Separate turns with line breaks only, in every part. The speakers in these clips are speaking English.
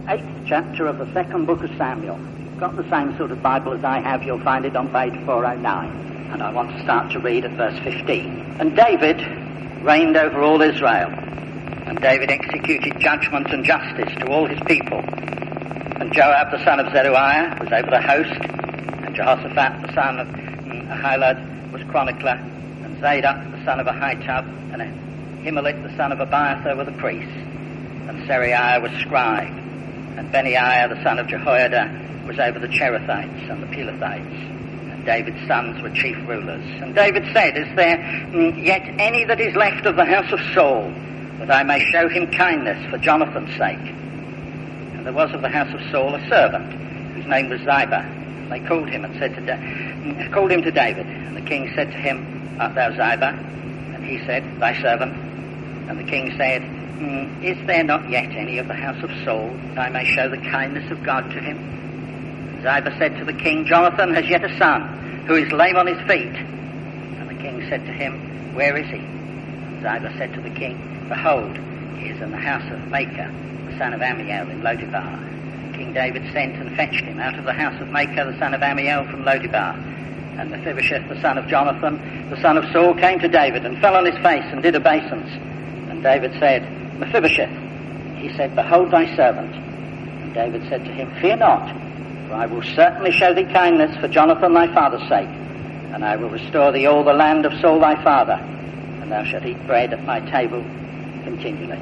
8th chapter of the 2nd book of Samuel. If you've got the same sort of Bible as I have, you'll find it on page 409. And I want to start to read at verse 15. And David reigned over all Israel. And David executed judgment and justice to all his people. And Joab the son of Zeruiah was over the host. And Jehoshaphat the son of Ahilud was chronicler. And Zadok the son of Ahitub and Ahimelech the son of Abiathar were the priests. And Seraiah was scribe. And Benaiah the son of Jehoiada was over the Cherethites and the Pelethites. And David's sons were chief rulers. And David said, Is there yet any that is left of the house of Saul, that I may show him kindness for Jonathan's sake? And there was of the house of Saul a servant, whose name was Ziba. And they called him and called him to David. And the king said to him, Art thou Ziba? And he said, Thy servant. And the king said, Is there not yet any of the house of Saul, that I may show the kindness of God to him? And Ziba said to the king, Jonathan has yet a son, who is lame on his feet. And the king said to him, Where is he? And Ziba said to the king, Behold, he is in the house of Makah, the son of Ammiel in Lodebar. King David sent and fetched him out of the house of Makah, the son of Ammiel from Lodebar. And Mephibosheth, the son of Jonathan, the son of Saul, came to David and fell on his face and did obeisance. And David said, Mephibosheth. He said, Behold thy servant. And David said to him, Fear not, for I will certainly show thee kindness for Jonathan thy father's sake, and I will restore thee all the land of Saul thy father, and thou shalt eat bread at my table continually.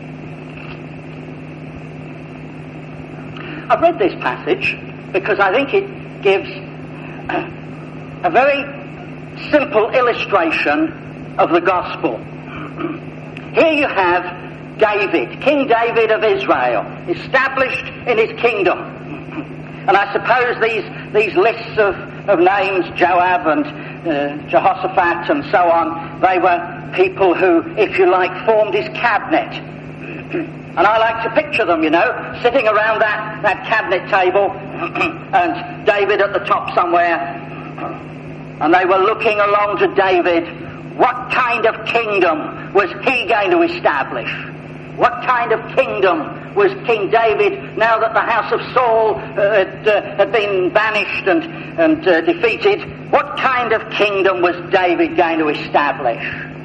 I've read this passage because I think it gives a very simple illustration of the gospel. Here you have David, King David of Israel, established in his kingdom. And I suppose these lists of names, Joab and Jehoshaphat and so on, they were people who, if you like, formed his cabinet. And I like to picture them, sitting around that cabinet table and David at the top somewhere. And they were looking along to David. What kind of kingdom was he going to establish? What kind of kingdom was King David, now that the house of Saul had been banished and defeated, what kind of kingdom was David going to establish?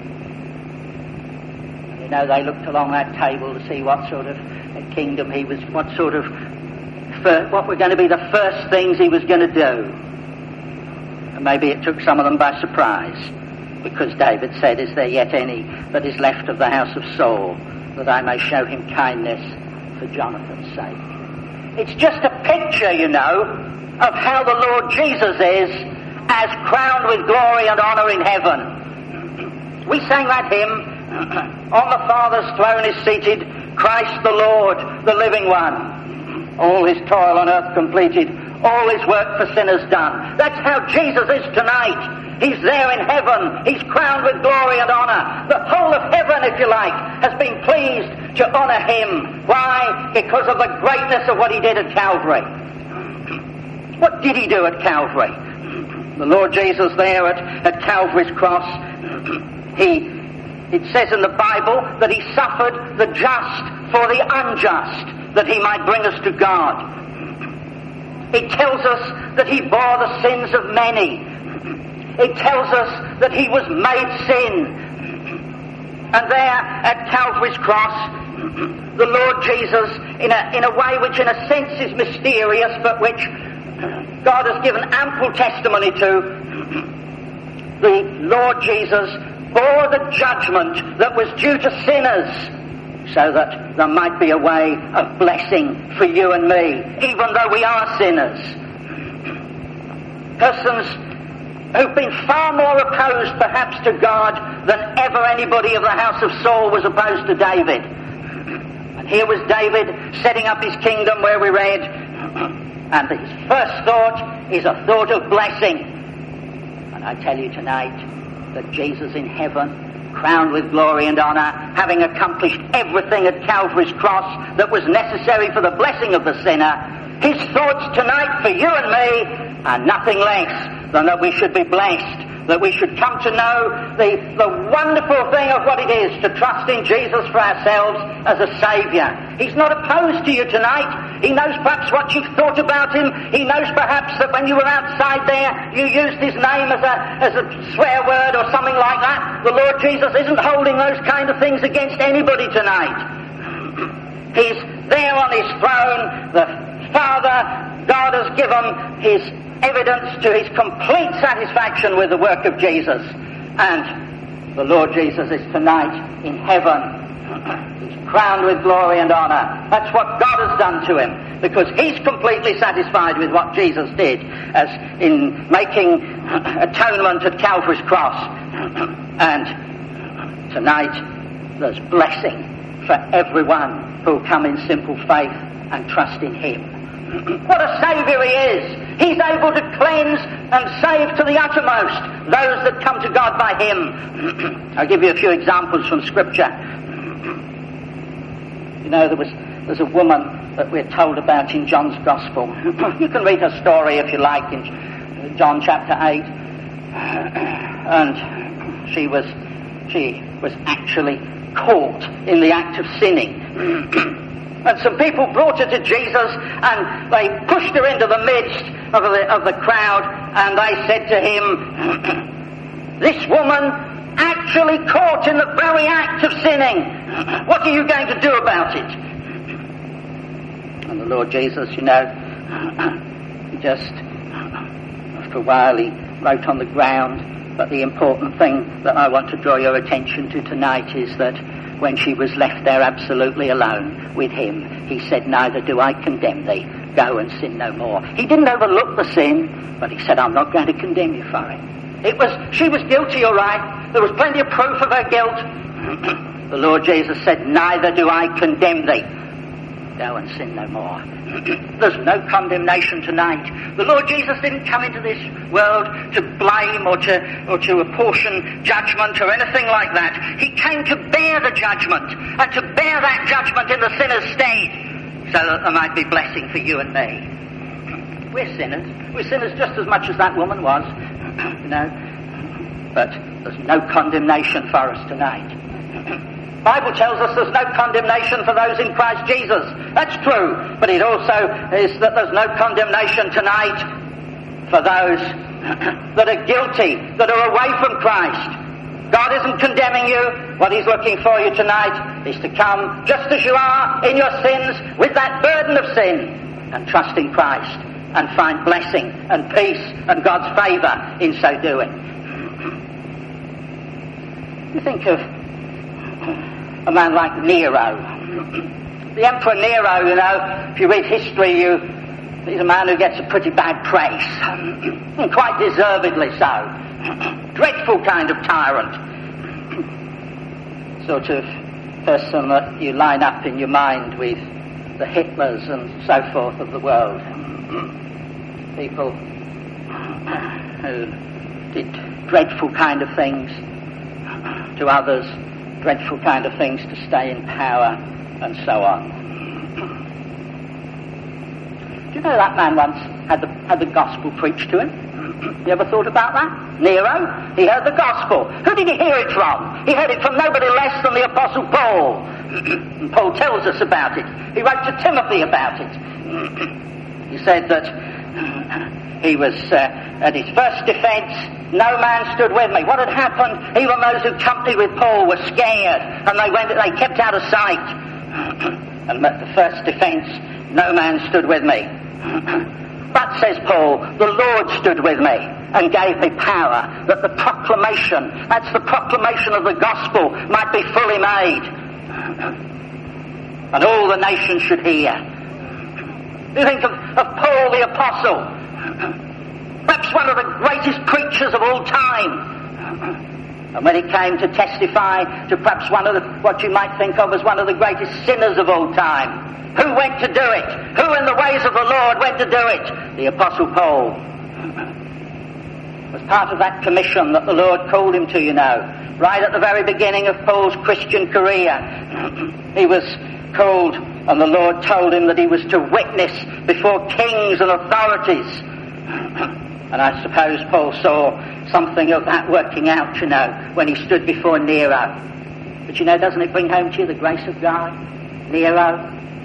And they looked along that table to see what sort of kingdom he was, what were going to be the first things he was going to do. And maybe it took some of them by surprise, because David said, Is there yet any that is left of the house of Saul, that I may show him kindness for Jonathan's sake? It's just a picture, of how the Lord Jesus is, as crowned with glory and honour in heaven. We sang that hymn, On the Father's throne is seated Christ the Lord, the living one. All his toil on earth completed, all his work for sinners done. That's how Jesus is tonight. He's there in heaven. He's crowned with glory and honour. The whole of heaven, if you like, has been pleased to honour him. Why? Because of the greatness of what he did at Calvary. What did he do at Calvary? The Lord Jesus there at Calvary's cross, it says in the Bible that he suffered the just for the unjust, that he might bring us to God. It tells us that he bore the sins of many. It tells us that he was made sin. And there at Calvary's cross, the Lord Jesus, in a way which in a sense is mysterious, but which God has given ample testimony to, the Lord Jesus bore the judgment that was due to sinners, so that there might be a way of blessing for you and me, even though we are sinners. Persons who've been far more opposed perhaps to God than ever anybody of the house of Saul was opposed to David. And here was David setting up his kingdom, where we read, and his first thought is a thought of blessing. And I tell you tonight that Jesus in heaven, crowned with glory and honour, having accomplished everything at Calvary's cross that was necessary for the blessing of the sinner, his thoughts tonight for you and me are nothing less than that we should be blessed that we should come to know the wonderful thing of what it is to trust in Jesus for ourselves as a Saviour. He's not opposed to you tonight. He knows perhaps what you've thought about him. He knows perhaps that when you were outside there, you used his name as a swear word or something like that. The Lord Jesus isn't holding those kind of things against anybody tonight. He's there on his throne. The Father, God has given his evidence to his complete satisfaction with the work of Jesus. And the Lord Jesus is tonight in heaven. He's crowned with glory and honour. That's what God has done to him, because he's completely satisfied with what Jesus did as in making atonement at Calvary's cross. And tonight there's blessing for everyone who'll come in simple faith and trust in him. What a Saviour he is! He's able to cleanse and save to the uttermost those that come to God by him. I'll give you a few examples from Scripture. You know, there's a woman that we're told about in John's Gospel. You can read her story if you like in John chapter 8. And she was actually caught in the act of sinning. And some people brought her to Jesus, and they pushed her into the midst of the crowd, and they said to him, "This woman actually caught in the very act of sinning. What are you going to do about it?" And the Lord Jesus, you know, he just, after a while, he wrote on the ground. But the important thing that I want to draw your attention to tonight is that when she was left there absolutely alone with him, he said, "Neither do I condemn thee. Go and sin no more." He didn't overlook the sin, but he said, "I'm not going to condemn you for it." She was guilty, all right. There was plenty of proof of her guilt. The Lord Jesus said, "Neither do I condemn thee. Go and sin no more." There's no condemnation tonight. The Lord Jesus didn't come into this world to blame or to apportion judgment or anything like that. He came to bear the judgment, and to bear that judgment in the sinner's stead, so that there might be blessing for you and me. We're sinners. We're sinners just as much as that woman was, you know. But there's no condemnation for us tonight. The Bible tells us there's no condemnation for those in Christ Jesus. That's true. But it also is that there's no condemnation tonight for those that are guilty, that are away from Christ. God isn't condemning you. What he's looking for you tonight is to come just as you are in your sins, with that burden of sin, and trust in Christ and find blessing and peace and God's favour in so doing. You think of a man like Nero. The Emperor Nero, you know, if you read history, he's a man who gets a pretty bad praise. And quite deservedly so. Dreadful kind of tyrant. Sort of person that you line up in your mind with the Hitlers and so forth of the world. People who did dreadful kind of things to others, dreadful kind of things to stay in power, and so on. Do you know that man once had the gospel preached to him? You ever thought about that? Nero? He heard the gospel. Who did he hear it from? He heard it from nobody less than the Apostle Paul. And Paul tells us about it. He wrote to Timothy about it. He said that he was at his first defence. No man stood with me. What had happened? Even those who accompanied with Paul were scared, and they kept out of sight. And at the first defence, no man stood with me. But, says Paul, the Lord stood with me and gave me power that the proclamation, that's the proclamation of the gospel, might be fully made. And all the nations should hear. You think of Paul the Apostle, perhaps one of the greatest preachers of all time. And when he came to testify to perhaps one of what you might think of as one of the greatest sinners of all time, who went to do it? Who in the ways of the Lord went to do it? The Apostle Paul. It was part of that commission that the Lord called him to, you know, right at the very beginning of Paul's Christian career. He was called, and the Lord told him that he was to witness before kings and authorities. And I suppose Paul saw something of that working out, when he stood before Nero. But doesn't it bring home to you the grace of God? Nero,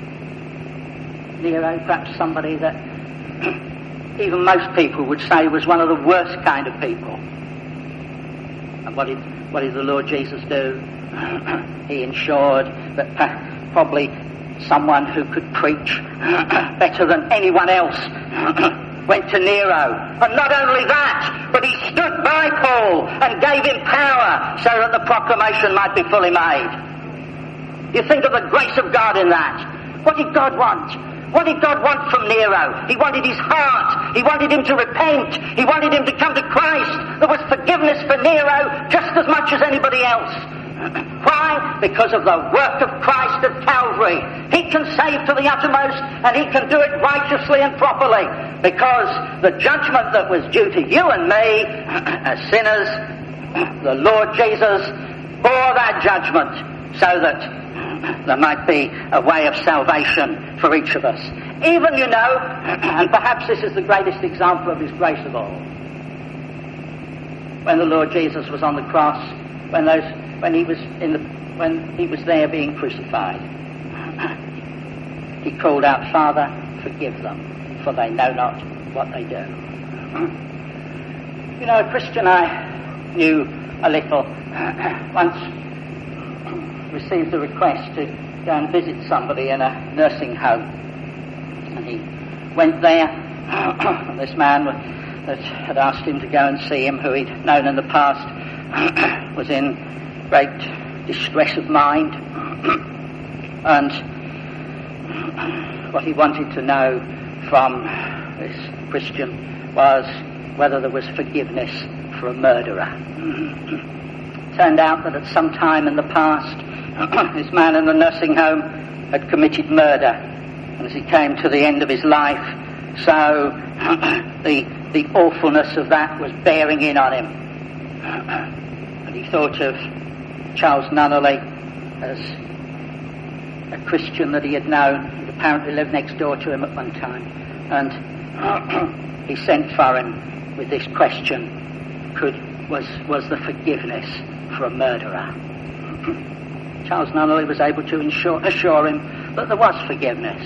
perhaps somebody that even most people would say was one of the worst kind of people. And what did the Lord Jesus do? He ensured that probably someone who could preach better than anyone else went to Nero. And not only that, but he stood by Paul and gave him power so that the proclamation might be fully made. You think of the grace of God in that. What did God want? What did God want from Nero? He wanted his heart. He wanted him to repent. He wanted him to come to Christ. There was forgiveness for Nero just as much as anybody else. Why? Because of the work of Christ at Calvary. He can save to the uttermost, and he can do it righteously and properly. Because the judgment that was due to you and me as sinners, the Lord Jesus bore that judgment so that there might be a way of salvation for each of us. Even, and perhaps this is the greatest example of his grace of all. When the Lord Jesus was on the cross, when he was there being crucified, he called out, "Father, forgive them, for they know not what they do." A Christian I knew a little once received a request to go and visit somebody in a nursing home. And he went there, and this man that had asked him to go and see him, who he'd known in the past, was in great distress of mind. And what he wanted to know from this Christian was whether there was forgiveness for a murderer. Turned out that at some time in the past, this man in the nursing home had committed murder, and as he came to the end of his life, so the awfulness of that was bearing in on him. And he thought of Charles Nunnally as a Christian that he had known, who apparently lived next door to him at one time, and he sent for him with this question: was there forgiveness for a murderer? Charles Nunnally was able to assure him that there was forgiveness.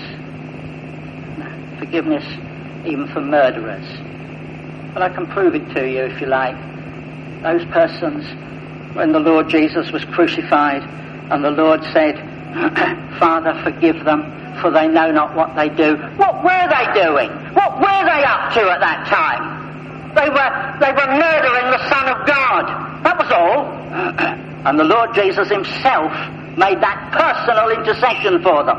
Forgiveness even for murderers. But I can prove it to you if you like. Those persons, when the Lord Jesus was crucified and the Lord said, "Father, forgive them, for they know not what they do." What were they doing? What were they up to at that time? They were murdering the Son of God. That was all. And the Lord Jesus himself made that personal intercession for them.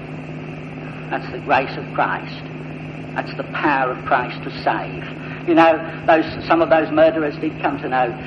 That's the grace of Christ. That's the power of Christ to save. Some of those murderers did come to know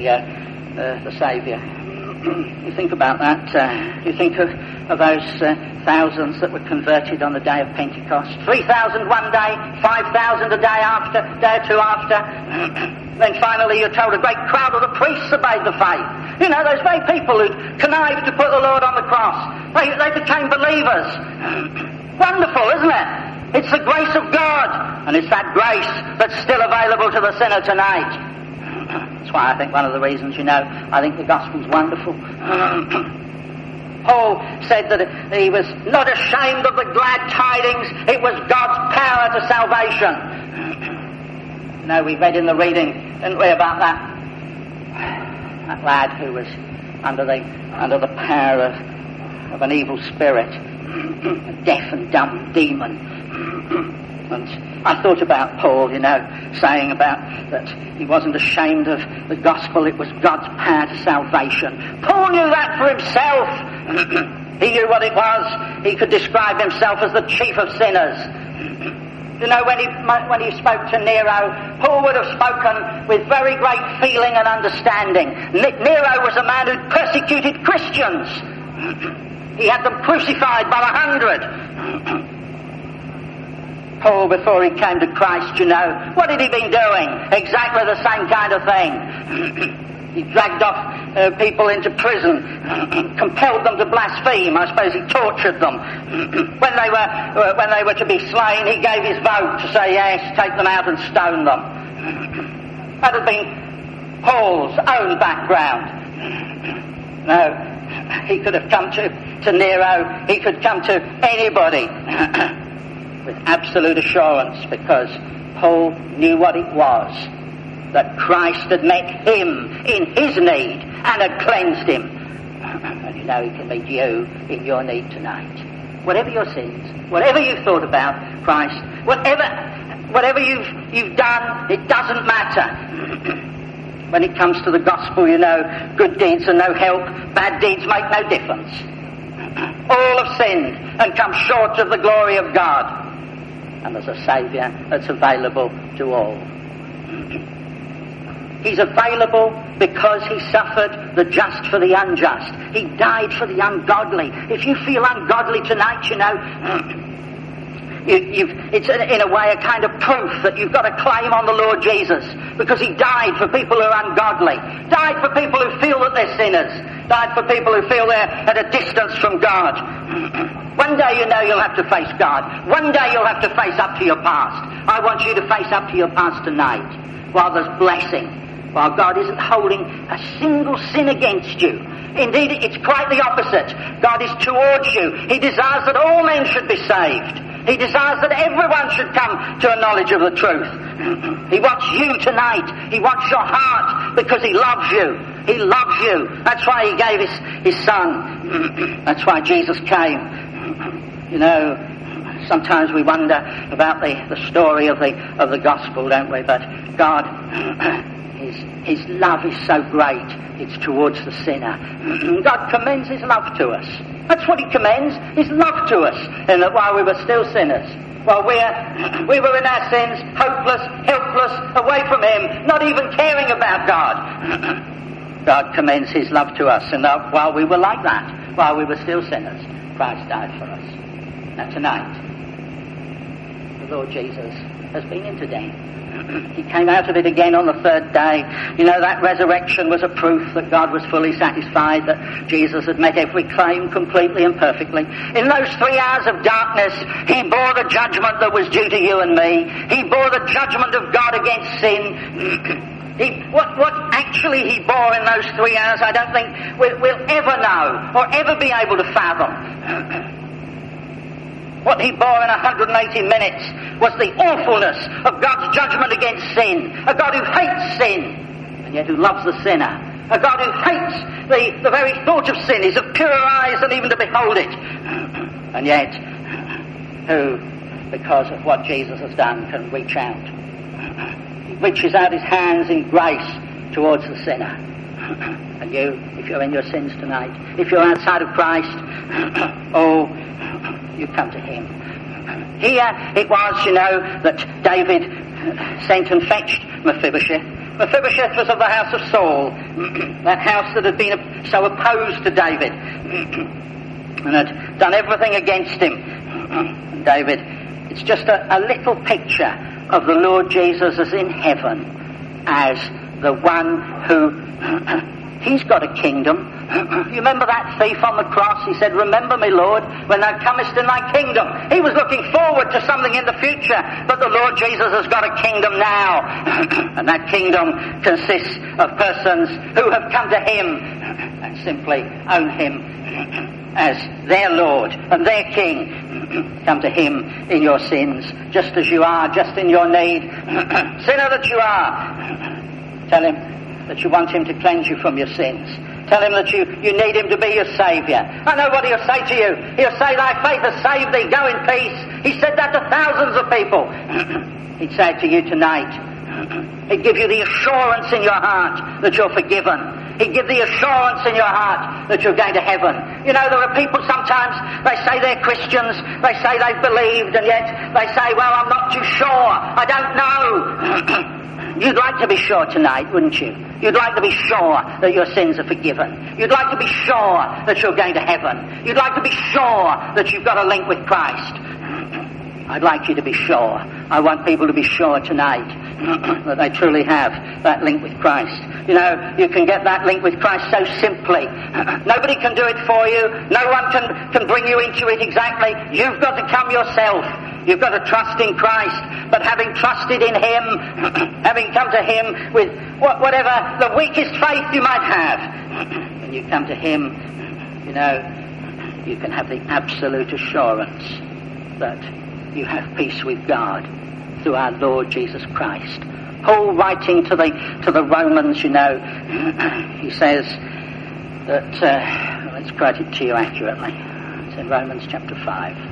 the Saviour. You think about that. You think of those thousands that were converted on the day of Pentecost. 3,000 one day, 5,000 a day or two after. Then finally you're told a great crowd of the priests obeyed the faith. Those very people who connived to put the Lord on the cross. They became believers. Wonderful, isn't it? It's the grace of God, and it's that grace that's still available to the sinner tonight. That's why I think one of the reasons, I think the gospel's wonderful. Paul said that he was not ashamed of the glad tidings. It was God's power to salvation. We read in the reading, didn't we, about that lad who was under the power of an evil spirit, a deaf and dumb demon. And I thought about Paul, saying about that he wasn't ashamed of the gospel. It was God's power to salvation. Paul knew that for himself. He knew what it was. He could describe himself as the chief of sinners. When he spoke to Nero, Paul would have spoken with very great feeling and understanding. Nero was a man who persecuted Christians. He had them crucified by 100. Paul, before he came to Christ, what had he been doing? Exactly the same kind of thing. He dragged off people into prison, compelled them to blaspheme. I suppose he tortured them. When they were to be slain, he gave his vote to say, yes, take them out and stone them. That had been Paul's own background. No, he could have come to Nero, he could come to anybody with absolute assurance, because Paul knew what it was, that Christ had met him in his need and had cleansed him. And you know he can meet you in your need tonight. Whatever your sins, whatever you've thought about Christ, whatever you've done, it doesn't matter. When it comes to the gospel, you know, good deeds are no help, bad deeds make no difference. All have sinned and come short of the glory of God. And there's a Saviour that's available to all. He's available because he suffered the just for the unjust. He died for the ungodly. If you feel ungodly tonight, you know, it's in a way a kind of proof that you've got a claim on the Lord Jesus, because he died for people who are ungodly, died for people who feel that they're sinners, died for people who feel they're at a distance from God. One day, you know, you'll have to face God. One day you'll have to face up to your past. I want you to face up to your past tonight, while there's blessing, while God isn't holding a single sin against you. Indeed, it's quite the opposite. God is towards you. He desires that all men should be saved. He desires that everyone should come to a knowledge of the truth. He wants you tonight. He wants your heart, because he loves you. He loves you. That's why he gave his son. That's why Jesus came. You know, sometimes we wonder about the story of the gospel, don't we? But God, his love is so great, it's towards the sinner. God commends his love to us. That's what he commends, his love to us, in that while we were still sinners, while we were in our sins, hopeless, helpless, away from him, not even caring about God, God commends his love to us, and that while we were like that, while we were still sinners, Christ died for us. Now tonight, the Lord Jesus has been into death. He came out of it again on the third day. You know, that resurrection was a proof that God was fully satisfied, that Jesus had met every claim completely and perfectly. In those 3 hours of darkness, he bore the judgment that was due to you and me. He bore the judgment of God against sin. What actually he bore in those 3 hours, I don't think we'll ever know or ever be able to fathom. What he bore in 180 minutes was the awfulness of God's judgment against sin. A God who hates sin, and yet who loves the sinner. A God who hates the very thought of sin. He's of purer eyes than even to behold it. And yet, who, because of what Jesus has done, can reach out. He reaches out his hands in grace towards the sinner. And you, if you're in your sins tonight, if you're outside of Christ, oh, you come to him. Here it was, you know, that David sent and fetched Mephibosheth. Mephibosheth was of the house of Saul, that house that had been so opposed to David and had done everything against him. And David, it's just a little picture of the Lord Jesus as in heaven, as the one who, he's got a kingdom. You remember that thief on the cross? He said, "Remember me, Lord, when thou comest in thy kingdom." He was looking forward to something in the future, but the Lord Jesus has got a kingdom now. And that kingdom consists of persons who have come to him and simply own him as their Lord and their King. Come to him in your sins, just as you are, just in your need. Sinner that you are. Tell him that you want him to cleanse you from your sins. Tell him that you need him to be your Saviour. I know what he'll say to you. He'll say, "Thy faith has saved thee, go in peace." He said that to thousands of people. He'd say it to you tonight. He'd give you the assurance in your heart that you're forgiven. He'd give the assurance in your heart that you're going to heaven. You know, there are people sometimes, they say they're Christians, they say they've believed, and yet they say, "Well, I'm not too sure, I don't know." You'd like to be sure tonight, wouldn't you? You'd like to be sure that your sins are forgiven. You'd like to be sure that you're going to heaven. You'd like to be sure that you've got a link with Christ. I'd like you to be sure. I want people to be sure tonight that they truly have that link with Christ. You know, you can get that link with Christ so simply. Nobody can do it for you. No one can bring you into it exactly. You've got to come yourself. You've got to trust in Christ. But having trusted in Him, having come to Him with whatever the weakest faith you might have, when you come to Him, you know, you can have the absolute assurance that you have peace with God through our Lord Jesus Christ. Paul, writing to the Romans, you know, he says that, let's quote it to you accurately. It's in Romans chapter 5.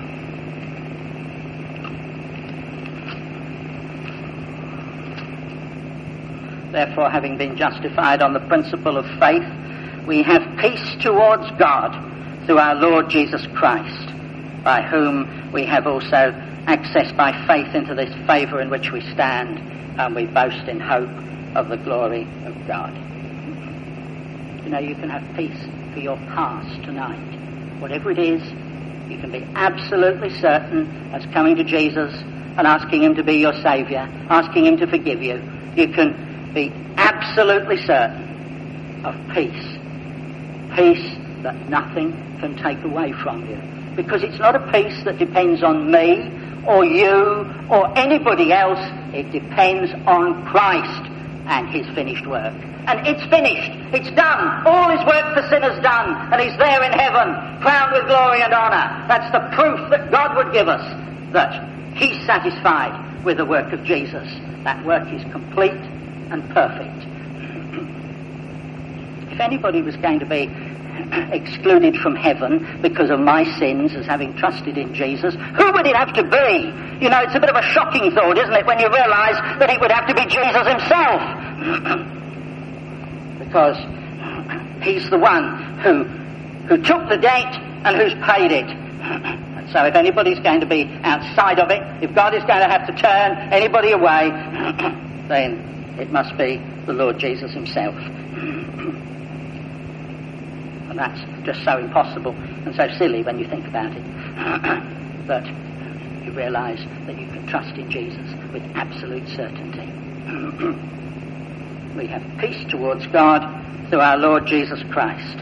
Therefore, having been justified on the principle of faith, we have peace towards God through our Lord Jesus Christ, by whom we have also access by faith into this favour in which we stand, and we boast in hope of the glory of God. You know, you can have peace for your past tonight. Whatever it is, you can be absolutely certain as coming to Jesus and asking Him to be your Saviour, asking Him to forgive you. You can be absolutely certain of peace. Peace that nothing can take away from you. Because it's not a peace that depends on me or you or anybody else. It depends on Christ and His finished work. And it's finished. It's done. All His work for sinners done. And He's there in heaven, crowned with glory and honour. That's the proof that God would give us that He's satisfied with the work of Jesus. That work is complete and perfect. If anybody was going to be excluded from heaven because of my sins as having trusted in Jesus, who would it have to be? You know, it's a bit of a shocking thought, isn't it, when you realise that it would have to be Jesus Himself. Because He's the one who took the debt and who's paid it. And so if anybody's going to be outside of it, if God is going to have to turn anybody away, then it must be the Lord Jesus Himself. And that's just so impossible and so silly when you think about it, that you realise that you can trust in Jesus with absolute certainty. We have peace towards God through our Lord Jesus Christ,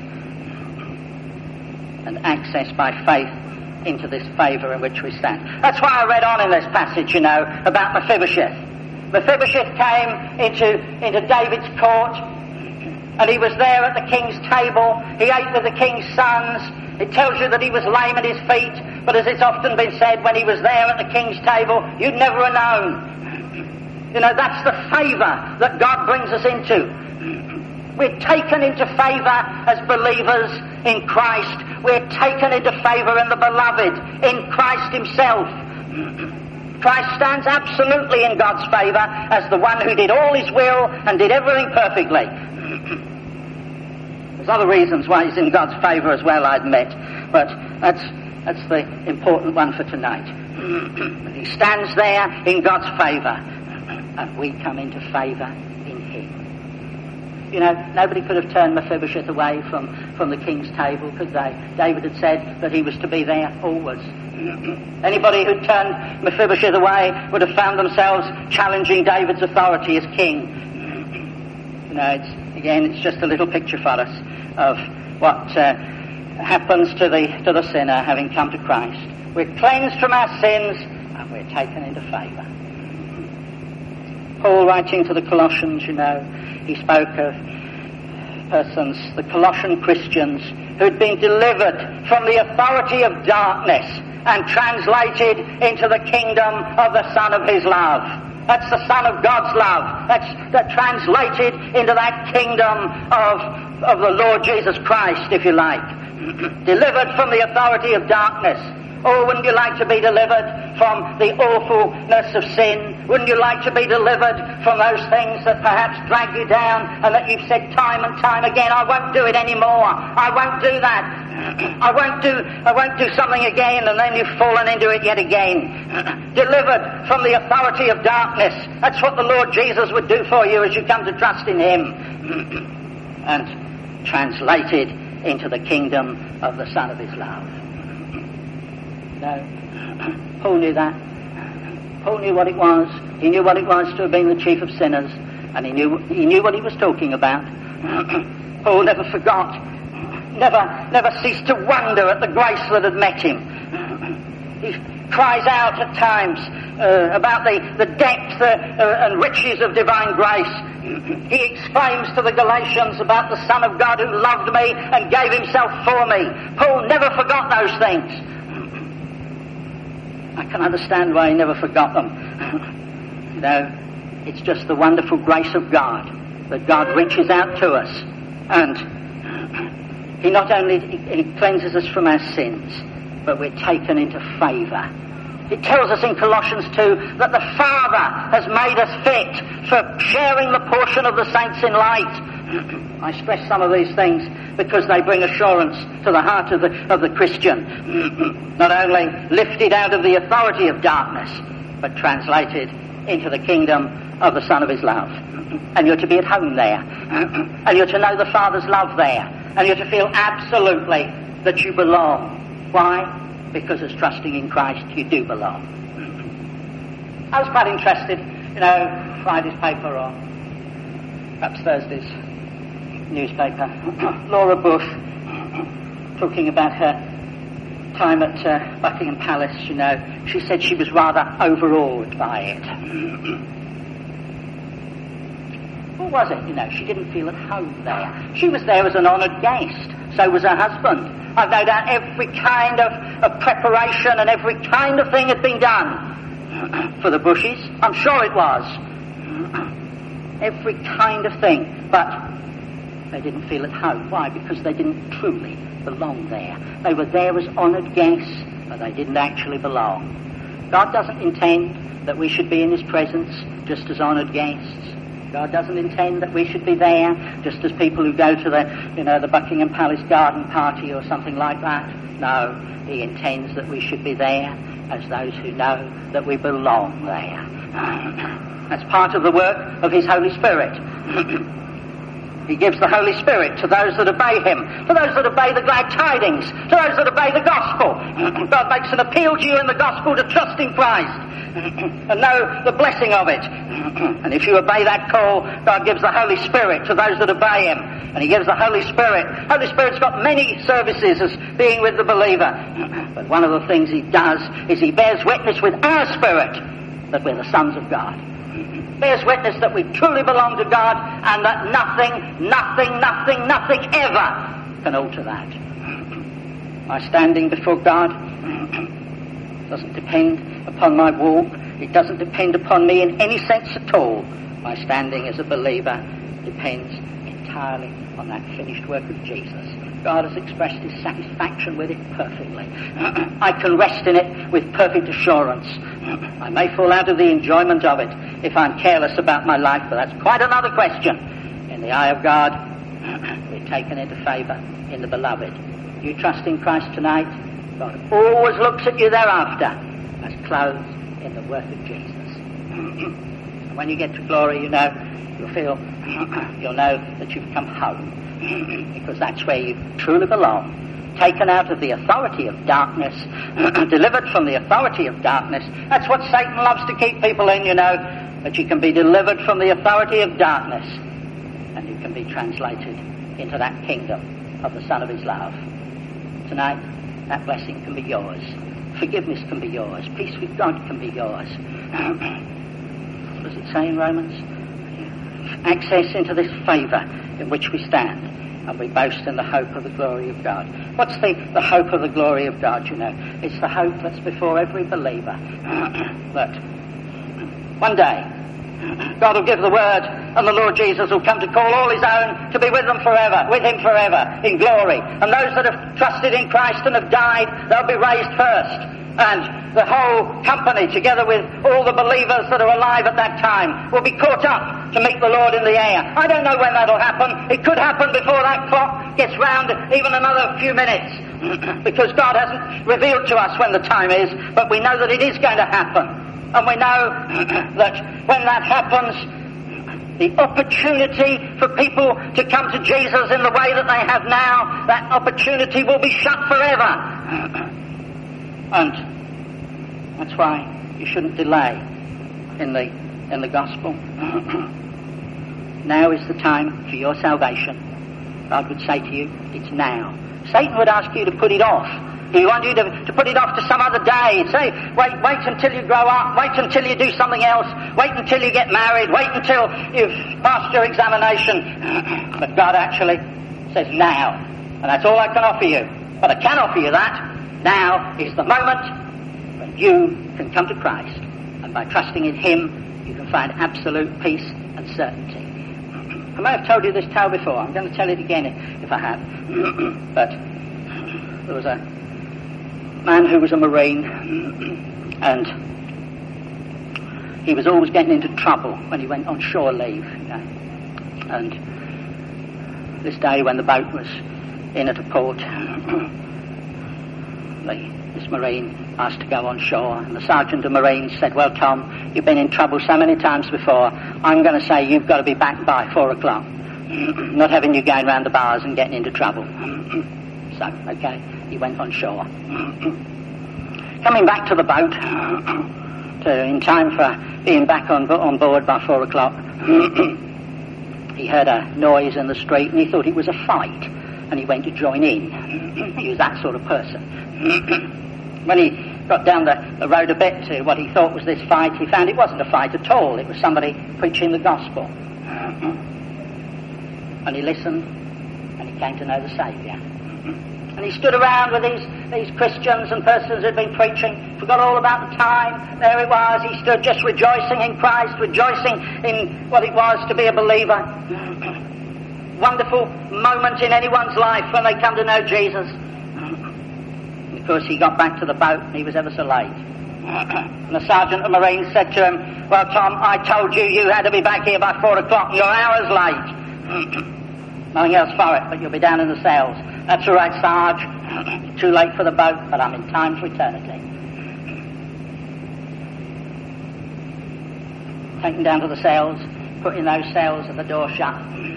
and access by faith into this favour in which we stand. That's why I read on in this passage, you know, about Mephibosheth. Mephibosheth came into David's court, and he was there at the king's table. He ate with the king's sons. It tells you that he was lame at his feet, but as it's often been said, when he was there at the king's table, you'd never have known. You know, that's the favour that God brings us into. We're taken into favour as believers in Christ. We're taken into favour in the beloved, in Christ Himself. Christ stands absolutely in God's favour as the one who did all His will and did everything perfectly. There's other reasons why He's in God's favour as well, I admit, but that's the important one for tonight. He stands there in God's favour, and we come into favour in Him. You know, nobody could have turned Mephibosheth away from the king's table, could they? David had said that he was to be there always. Anybody who turned Mephibosheth away would have found themselves challenging David's authority as king. You know, it's just a little picture for us of what happens to the sinner having come to Christ. We're cleansed from our sins and we're taken into favour. Paul, writing to the Colossians, you know, he spoke of persons, the Colossian Christians, who had been delivered from the authority of darkness and translated into the kingdom of the Son of His love. That's the Son of God's love. That translated into that kingdom of the Lord Jesus Christ, if you like. Delivered from the authority of darkness. Oh, wouldn't you like to be delivered from the awfulness of sin? Wouldn't you like to be delivered from those things that perhaps drag you down and that you've said time and time again, I won't do it anymore. I won't do that. I won't do something again, and then you've fallen into it yet again. Delivered from the authority of darkness. That's what the Lord Jesus would do for you as you come to trust in Him. And translated into the kingdom of the Son of His love. No, Paul knew that. Paul knew what it was He knew what it was to have been the chief of sinners, and he knew what he was talking about. Paul never forgot, never ceased to wonder at the grace that had met him. He cries out at times about the depth and riches of divine grace. He exclaims to the Galatians about the Son of God who loved me and gave himself for me. Paul never forgot those things. I can understand why he never forgot them. It's just the wonderful grace of God that God reaches out to us, and he not only he cleanses us from our sins, but we're taken into favour. It tells us in Colossians 2 that the Father has made us fit for sharing the portion of the saints in light. I stress some of these things because they bring assurance to the heart of the Christian. Not only lifted out of the authority of darkness, but translated into the kingdom of the Son of his love. And you're to be at home there. And you're to know the Father's love there. And you're to feel absolutely that you belong. Why? Because as trusting in Christ, you do belong. I was quite interested, Friday's paper or perhaps Thursday's newspaper. Laura Bush, talking about her time at Buckingham Palace, she said she was rather overawed by it. What was it? She didn't feel at home there. She was there as an honoured guest. So was her husband. I've no doubt every kind of preparation and every kind of thing had been done for the Bushes. I'm sure it was. Every kind of thing. But they didn't feel at home. Why? Because they didn't truly belong there. They were there as honoured guests, but they didn't actually belong. God doesn't intend that we should be in his presence just as honoured guests. God doesn't intend that we should be there just as people who go to the Buckingham Palace garden party or something like that. No, he intends that we should be there as those who know that we belong there. That's part of the work of his Holy Spirit. He gives the Holy Spirit to those that obey him, to those that obey the glad tidings, to those that obey the gospel. God makes an appeal to you in the gospel to trust in Christ and know the blessing of it. And if you obey that call, God gives the Holy Spirit to those that obey him. And he gives the Holy Spirit. Holy Spirit's got many services as being with the believer. But one of the things he does is he bears witness with our spirit that we're the sons of God. Bears witness that we truly belong to God and that nothing ever can alter that. My standing before God doesn't depend upon my walk. It doesn't depend upon me in any sense at all. My standing as a believer depends entirely on that finished work of Jesus. God has expressed his satisfaction with it perfectly. I can rest in it with perfect assurance. I may fall out of the enjoyment of it if I'm careless about my life, but that's quite another question. In the eye of God, we're taken into favour in the beloved. You trust in Christ tonight, God always looks at you thereafter as clothed in the work of Jesus. And when you get to glory, you'll know that you've come home, because that's where you truly belong. Taken out of the authority of darkness, delivered from the authority of darkness. That's what Satan loves to keep people in, that you can be delivered from the authority of darkness and you can be translated into that kingdom of the Son of his love. Tonight, that blessing can be yours. Forgiveness can be yours. Peace with God can be yours. What does it say in Romans? Access into this favour in which we stand, and we boast in the hope of the glory of God. What's the hope of the glory of God, It's the hope that's before every believer. That one day, God will give the word, and the Lord Jesus will come to call all his own to be with him forever, in glory. And those that have trusted in Christ and have died, they'll be raised first. And the whole company, together with all the believers that are alive at that time, will be caught up to meet the Lord in the air. I don't know when that'll happen. It could happen before that clock gets round even another few minutes, because God hasn't revealed to us when the time is, but we know that it is going to happen. And we know that when that happens, the opportunity for people to come to Jesus in the way that they have now, that opportunity will be shut forever. And that's why you shouldn't delay in the in the gospel. Now is the time for your salvation. God would say to you, it's now. Satan would ask you to put it off. He wants you to put it off to some other day. Say, wait until you grow up. Wait until you do something else. Wait until you get married. Wait until you've passed your examination. But God actually says now. And that's all I can offer you. But I can offer you that. Now is the moment when you can come to Christ. And by trusting in Him, you can find absolute peace and certainty. I may have told you this tale before. I'm going to tell it again if I have. But there was a man who was a Marine, and he was always getting into trouble when he went on shore leave. You know. And this day when the boat was in at a port, this Marine asked to go on shore, and the Sergeant of Marines said, well, Tom, you've been in trouble so many times before, I'm going to say you've got to be back by 4 o'clock. Not having you going round the bars and getting into trouble. So, okay, he went on shore. Coming back to the boat, in time for being back on board by 4 o'clock, he heard a noise in the street and he thought it was a fight, and he went to join in. He was that sort of person. When he got down the road a bit to what he thought was this fight, he found it wasn't a fight at all. It was somebody preaching the gospel. And he listened, and he came to know the Saviour. And he stood around with these Christians and persons who'd been preaching, forgot all about the time. There he was, he stood just rejoicing in Christ, rejoicing in what it was to be a believer. Wonderful moment in anyone's life when they come to know Jesus. Of course, he got back to the boat and he was ever so late. And the Sergeant of Marines said to him, well, Tom, I told you you had to be back here by 4 o'clock and you're hours late. Nothing else for it, but you'll be down in the cells. That's all right, Sarge. Too late for the boat, but I'm in time for eternity. Taken down to the cells, put in those cells and the door shut.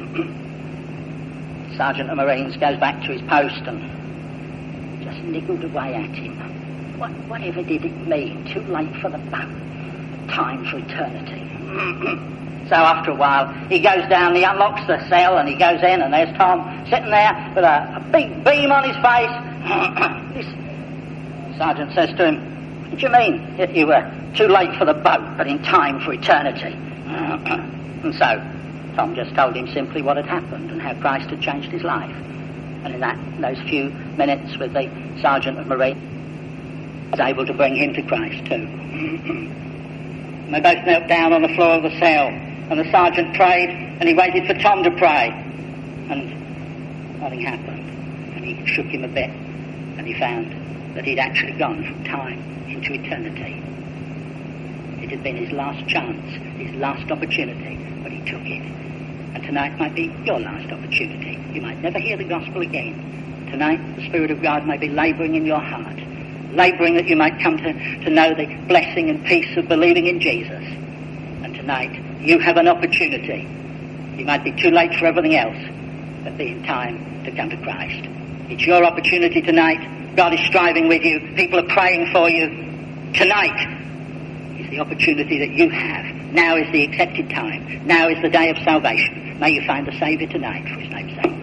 Sergeant of Marines goes back to his post and just niggled away at him. Whatever did it mean? Too late for the boat, time for eternity. So after a while, he goes down, he unlocks the cell and he goes in, and there's Tom sitting there with a big beam on his face. This sergeant says to him, what do you mean if you were too late for the boat but in time for eternity? And so Tom just told him simply what had happened and how Christ had changed his life. And in those few minutes with the Sergeant of Marines, he was able to bring him to Christ too. And they both knelt down on the floor of the cell, and the sergeant prayed, and he waited for Tom to pray, and nothing happened. And he shook him a bit, and he found that he'd actually gone from time into eternity. It had been his last chance, his last opportunity, but he took it. And tonight might be your last opportunity. You might never hear the gospel again. Tonight, the Spirit of God may be labouring in your heart, labouring that you might come to know the blessing and peace of believing in Jesus. And tonight, you have an opportunity. You might be too late for everything else, but be in time to come to Christ. It's your opportunity tonight. God is striving with you. People are praying for you. Tonight is the opportunity that you have. Now is the accepted time. Now is the day of salvation. May you find the Saviour tonight for His name's sake.